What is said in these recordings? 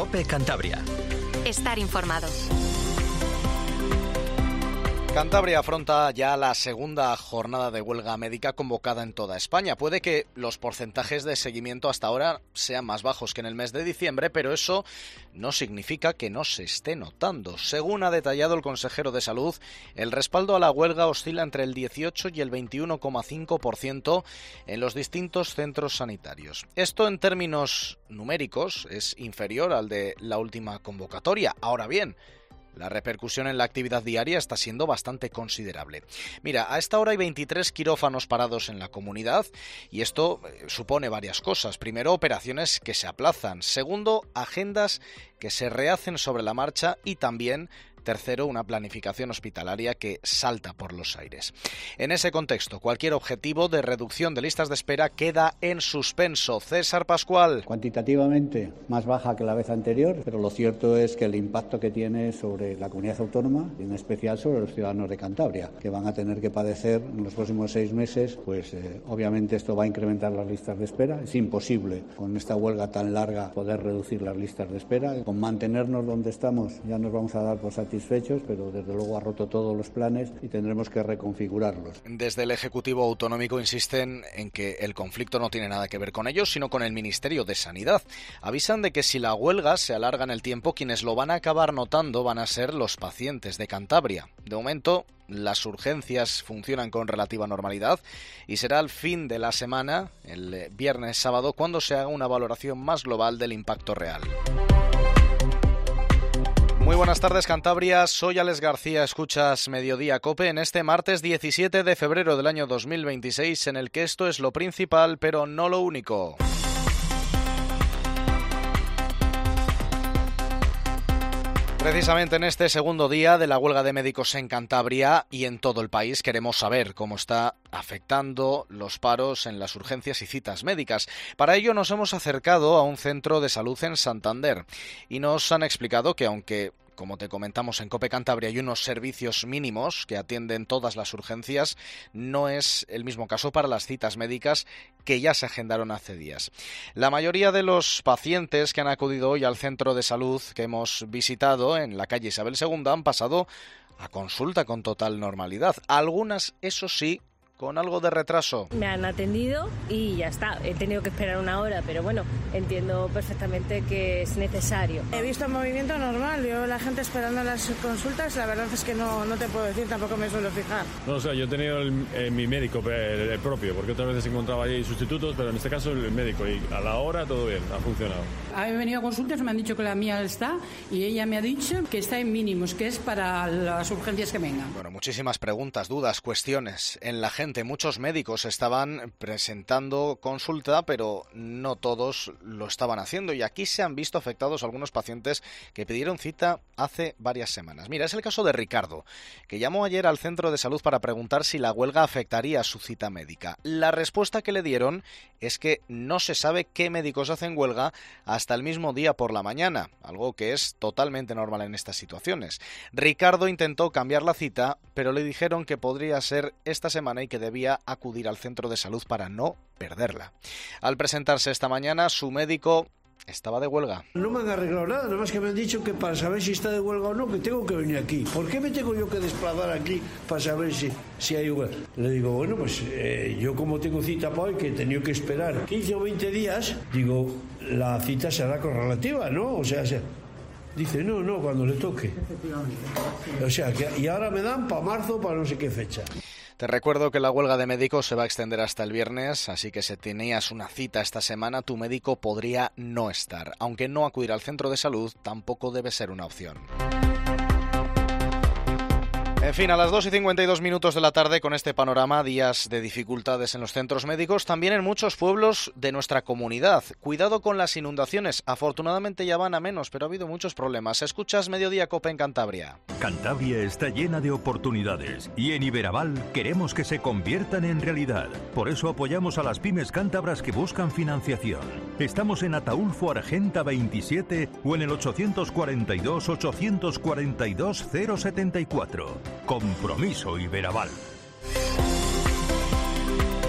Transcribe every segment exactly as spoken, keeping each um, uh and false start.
COPE Cantabria. Estar informado. Cantabria afronta ya la segunda jornada de huelga médica convocada en toda España. Puede que los porcentajes de seguimiento hasta ahora sean más bajos que en el mes de diciembre, pero eso no significa que no se esté notando. Según ha detallado el consejero de Salud, el respaldo a la huelga oscila entre el dieciocho y el veintiuno coma cinco por ciento en los distintos centros sanitarios. Esto en términos numéricos es inferior al de la última convocatoria. Ahora bien, la repercusión en la actividad diaria está siendo bastante considerable. Mira, a esta hora hay veintitrés quirófanos parados en la comunidad y esto supone varias cosas. Primero, operaciones que se aplazan. Segundo, agendas que se rehacen sobre la marcha y también, tercero, una planificación hospitalaria que salta por los aires. En ese contexto, cualquier objetivo de reducción de listas de espera queda en suspenso. César Pascual. Cuantitativamente más baja que la vez anterior, pero lo cierto es que el impacto que tiene sobre la comunidad autónoma, y en especial sobre los ciudadanos de Cantabria, que van a tener que padecer en los próximos seis meses, pues eh, obviamente esto va a incrementar las listas de espera. Es imposible con esta huelga tan larga poder reducir las listas de espera. Con mantenernos donde estamos ya nos vamos a dar por satisfechos. satisfechos, pero desde luego ha roto todos los planes y tendremos que reconfigurarlos. Desde el Ejecutivo Autonómico insisten en que el conflicto no tiene nada que ver con ellos, sino con el Ministerio de Sanidad. Avisan de que si la huelga se alarga en el tiempo, quienes lo van a acabar notando van a ser los pacientes de Cantabria. De momento, las urgencias funcionan con relativa normalidad y será al fin de la semana, el viernes sábado, cuando se haga una valoración más global del impacto real. Muy buenas tardes, Cantabria. Soy Alex García. Escuchas Mediodía COPE en este martes diecisiete de febrero del año dos mil veintiséis, en el que esto es lo principal, pero no lo único. Precisamente en este segundo día de la huelga de médicos en Cantabria y en todo el país queremos saber cómo está afectando los paros en las urgencias y citas médicas. Para ello nos hemos acercado a un centro de salud en Santander y nos han explicado que aunque, como te comentamos en COPE Cantabria, hay unos servicios mínimos que atienden todas las urgencias, no es el mismo caso para las citas médicas que ya se agendaron hace días. La mayoría de los pacientes que han acudido hoy al centro de salud que hemos visitado en la calle Isabel segunda han pasado a consulta con total normalidad. Algunas, eso sí, con algo de retraso. Me han atendido y ya está. He tenido que esperar una hora, pero bueno, entiendo perfectamente que es necesario. He visto movimiento normal, yo la gente esperando las consultas, la verdad es que no, no te puedo decir, tampoco me suelo fijar. No, o sea, yo he tenido el, eh, mi médico el, el propio, porque otras veces encontraba ahí sustitutos, pero en este caso el médico, y a la hora todo bien, ha funcionado. He venido a consultas, me han dicho que la mía está, y ella me ha dicho que está en mínimos, que es para las urgencias que vengan. Bueno, muchísimas preguntas, dudas, cuestiones en la gente. Muchos médicos estaban presentando consulta, pero no todos lo estaban haciendo, y aquí se han visto afectados algunos pacientes que pidieron cita hace varias semanas. Mira, es el caso de Ricardo, que llamó ayer al centro de salud para preguntar si la huelga afectaría su cita médica. La respuesta que le dieron es que no se sabe qué médicos hacen huelga hasta el mismo día por la mañana, algo que es totalmente normal en estas situaciones. Ricardo intentó cambiar la cita, pero le dijeron que podría ser esta semana y que debía acudir al centro de salud para no perderla. Al presentarse esta mañana, su médico estaba de huelga. No me han arreglado nada, nada más que me han dicho que para saber si está de huelga o no, que tengo que venir aquí. ¿Por qué me tengo yo que desplazar aquí para saber si, si hay huelga? Le digo, bueno, pues eh, yo como tengo cita para hoy, que he tenido que esperar quince o veinte días, digo, la cita será correlativa, ¿no? O sea, se... Dice, no, no, cuando le toque. O sea, que y ahora me dan para marzo, para no sé qué fecha. Te recuerdo que la huelga de médicos se va a extender hasta el viernes, así que si tenías una cita esta semana, tu médico podría no estar. Aunque no acudir al centro de salud tampoco debe ser una opción. En fin, a las dos y cincuenta y dos minutos de la tarde, con este panorama, días de dificultades en los centros médicos, también en muchos pueblos de nuestra comunidad. Cuidado con las inundaciones, afortunadamente ya van a menos, pero ha habido muchos problemas. Escuchas Mediodía COPE en Cantabria. Cantabria está llena de oportunidades y en Iberaval queremos que se conviertan en realidad. Por eso apoyamos a las pymes cántabras que buscan financiación. Estamos en Ataulfo Argenta veintisiete o en el ochocientos cuarenta y dos, ochocientos cuarenta y dos, cero setenta y cuatro. Compromiso Iberaval.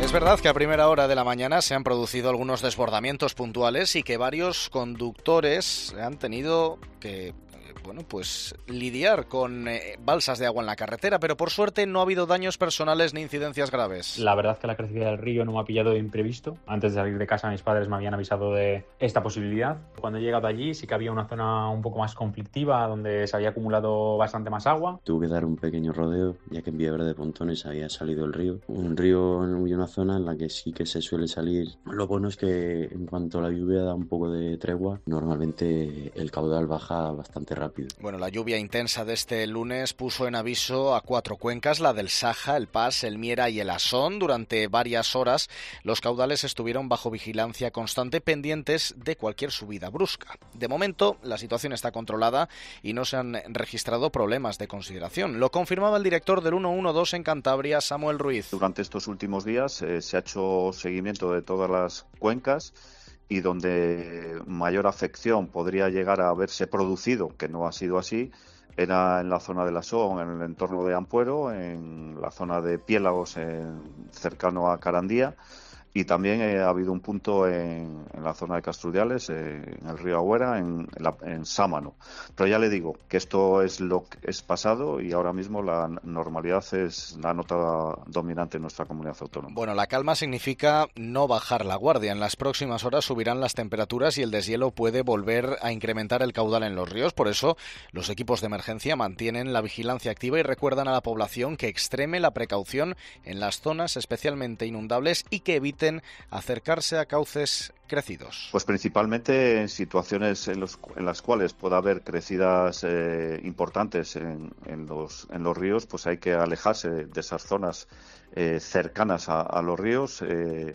Es verdad que a primera hora de la mañana se han producido algunos desbordamientos puntuales y que varios conductores han tenido que... bueno, pues lidiar con eh, balsas de agua en la carretera, pero por suerte no ha habido daños personales ni incidencias graves. La verdad es que la crecida del río no me ha pillado de imprevisto. Antes de salir de casa mis padres me habían avisado de esta posibilidad. Cuando he llegado allí sí que había una zona un poco más conflictiva donde se había acumulado bastante más agua. Tuve que dar un pequeño rodeo ya que en Villaverde de Pontones había salido el río. Un río y una zona en la que sí que se suele salir. Lo bueno es que en cuanto la lluvia da un poco de tregua, normalmente el caudal baja bastante rápido. Bueno, la lluvia intensa de este lunes puso en aviso a cuatro cuencas, la del Saja, el Pas, el Miera y el Asón. Durante varias horas los caudales estuvieron bajo vigilancia constante, pendientes de cualquier subida brusca. De momento, la situación está controlada y no se han registrado problemas de consideración. Lo confirmaba el director del ciento doce en Cantabria, Samuel Ruiz. Durante estos últimos días eh, se ha hecho seguimiento de todas las cuencas y donde mayor afección podría llegar a haberse producido, que no ha sido así, era en la zona de la Asón, en el entorno de Ampuero, en la zona de Piélagos, en, cercano a Carandía, y también eh, ha habido un punto en, en la zona de Castrudiales, eh, en el río Agüera, en, en, la, en Sámano. Pero ya le digo que esto es lo que es pasado y ahora mismo la normalidad es la nota dominante en nuestra comunidad autónoma. Bueno, la calma significa no bajar la guardia. En las próximas horas subirán las temperaturas y el deshielo puede volver a incrementar el caudal en los ríos. Por eso, los equipos de emergencia mantienen la vigilancia activa y recuerdan a la población que extreme la precaución en las zonas especialmente inundables y que evite acercarse a cauces crecidos. Pues principalmente en situaciones en, los, en las cuales pueda haber crecidas eh, importantes en, en, los, en los ríos, pues hay que alejarse de esas zonas eh, cercanas a, a los ríos, eh,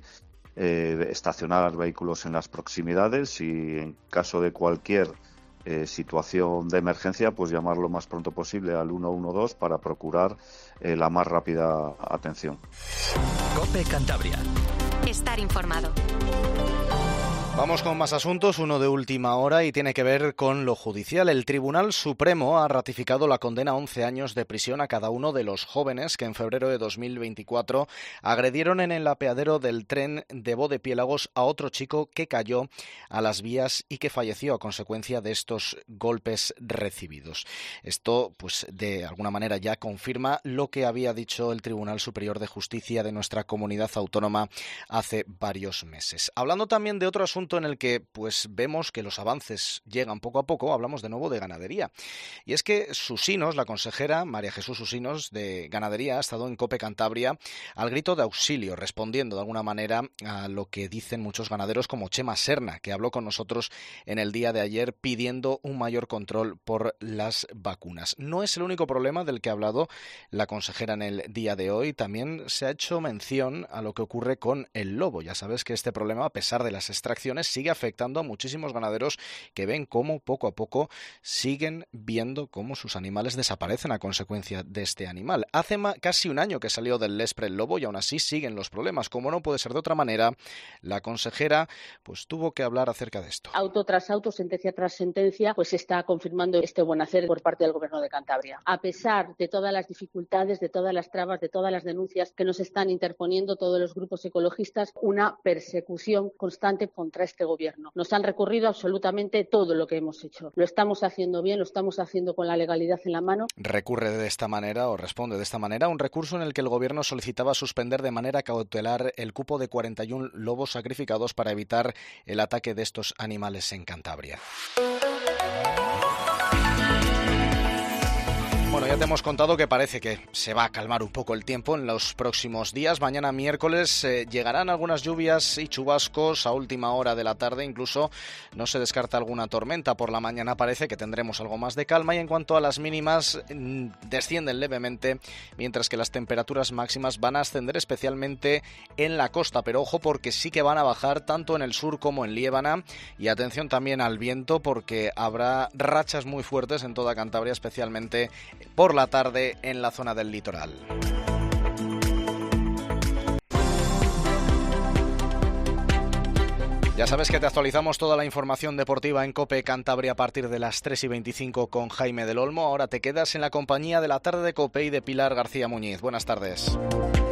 eh, estacionar vehículos en las proximidades y en caso de cualquier Eh, situación de emergencia, pues llamar lo más pronto posible al ciento doce para procurar eh, la más rápida atención. COPE Cantabria. Estar informado. Vamos con más asuntos, uno de última hora y tiene que ver con lo judicial. El Tribunal Supremo ha ratificado la condena a once años de prisión a cada uno de los jóvenes que en febrero de dos mil veinticuatro agredieron en el apeadero del tren de Bodepiélagos a otro chico que cayó a las vías y que falleció a consecuencia de estos golpes recibidos. Esto, pues, de alguna manera ya confirma lo que había dicho el Tribunal Superior de Justicia de nuestra comunidad autónoma hace varios meses. Hablando también de otro asunto en el que pues vemos que los avances llegan poco a poco, hablamos de nuevo de ganadería. Y es que Susinos, la consejera María Jesús Susinos de Ganadería, ha estado en COPE Cantabria al grito de auxilio, respondiendo de alguna manera a lo que dicen muchos ganaderos como Chema Serna, que habló con nosotros en el día de ayer pidiendo un mayor control por las vacunas. No es el único problema del que ha hablado la consejera en el día de hoy, también se ha hecho mención a lo que ocurre con el lobo. Ya sabes que este problema, a pesar de las extracciones, sigue afectando a muchísimos ganaderos que ven cómo poco a poco siguen viendo cómo sus animales desaparecen a consecuencia de este animal. Hace casi un año que salió del Lespre el lobo y aún así siguen los problemas. Como no puede ser de otra manera, la consejera pues tuvo que hablar acerca de esto. Auto tras auto, sentencia tras sentencia, pues se está confirmando este buen hacer por parte del Gobierno de Cantabria. A pesar de todas las dificultades, de todas las trabas, de todas las denuncias que nos están interponiendo todos los grupos ecologistas, una persecución constante contra este gobierno. Nos han recurrido absolutamente todo lo que hemos hecho. Lo estamos haciendo bien, lo estamos haciendo con la legalidad en la mano. Recurre de esta manera o responde de esta manera a un recurso en el que el gobierno solicitaba suspender de manera cautelar el cupo de cuarenta y uno lobos sacrificados para evitar el ataque de estos animales en Cantabria. Bueno, ya te hemos contado que parece que se va a calmar un poco el tiempo en los próximos días. Mañana miércoles eh, llegarán algunas lluvias y chubascos a última hora de la tarde. Incluso no se descarta alguna tormenta. Por la mañana parece que tendremos algo más de calma y en cuanto a las mínimas mm, descienden levemente, mientras que las temperaturas máximas van a ascender especialmente en la costa. Pero ojo, porque sí que van a bajar tanto en el sur como en Liébana. Y atención también al viento, porque habrá rachas muy fuertes en toda Cantabria, especialmente por la tarde en la zona del litoral. Ya sabes que te actualizamos toda la información deportiva en COPE Cantabria a partir de las tres y veinticinco con Jaime del Olmo. Ahora te quedas en la compañía de la tarde de COPE y de Pilar García Muñiz. Buenas tardes.